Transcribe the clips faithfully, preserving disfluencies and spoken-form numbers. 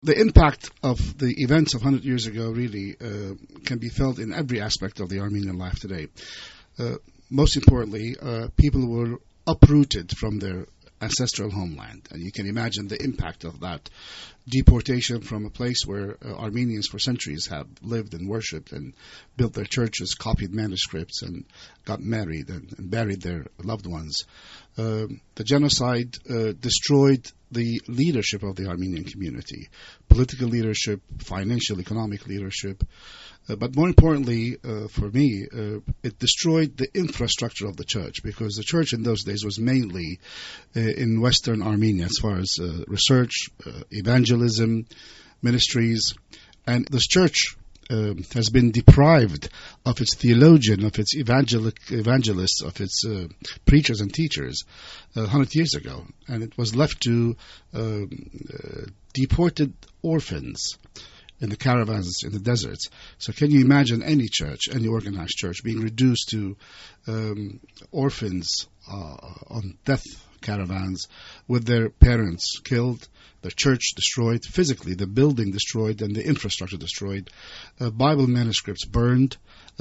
The impact of the events of one hundred years ago really uh, can be felt in every aspect of the Armenian life today. Uh, most importantly, uh, people were uprooted from their ancestral homeland, and you can imagine the impact of that deportation from a place where uh, Armenians for centuries have lived and worshipped and built their churches, copied manuscripts, and got married and, and buried their loved ones. Uh, the genocide uh, destroyed the leadership of the Armenian community, political leadership, financial, economic leadership. Uh, but more importantly, uh, for me, uh, it destroyed the infrastructure of the church, because the church in those days was mainly uh, in Western Armenia as far as uh, research, uh, evangelism, ministries. And this church uh, has been deprived of its theologian, of its evangelic, evangelists, of its uh, preachers and teachers uh, one hundred years ago. And it was left to uh, uh, deported orphans in the caravans in the deserts. So can you imagine any church, any organized church, being reduced to um, orphans uh, on death caravans with their parents killed, their church destroyed, physically the building destroyed and the infrastructure destroyed, uh, Bible manuscripts burned,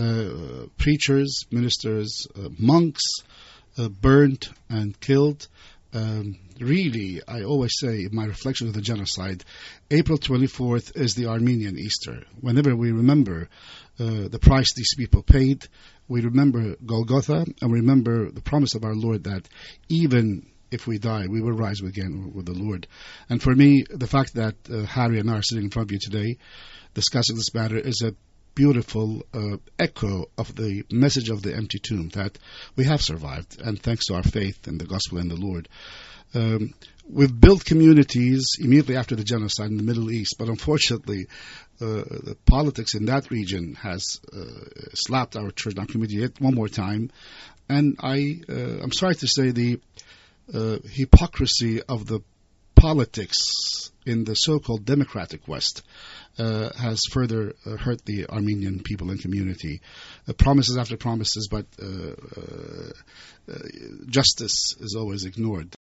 uh, preachers, ministers, uh, monks uh, burned and killed. Um, really, I always say in my reflection of the genocide, April twenty-fourth is the Armenian Easter. Whenever we remember uh, the price these people paid, we remember Golgotha, and we remember the promise of our Lord that even if we die, we will rise again with the Lord. And for me, the fact that uh, Harry and I are sitting in front of you today discussing this matter is a beautiful uh, echo of the message of the empty tomb, that we have survived, and thanks to our faith in the gospel and the Lord. Um, we've built communities immediately after the genocide in the Middle East, but unfortunately uh, the politics in that region has uh, slapped our church, our community yet one more time. And I, uh, I'm sorry to say the uh, hypocrisy of the politics in the so-called democratic West uh, has further uh, hurt the Armenian people and community. Uh, promises after promises, but uh, uh, uh, justice is always ignored.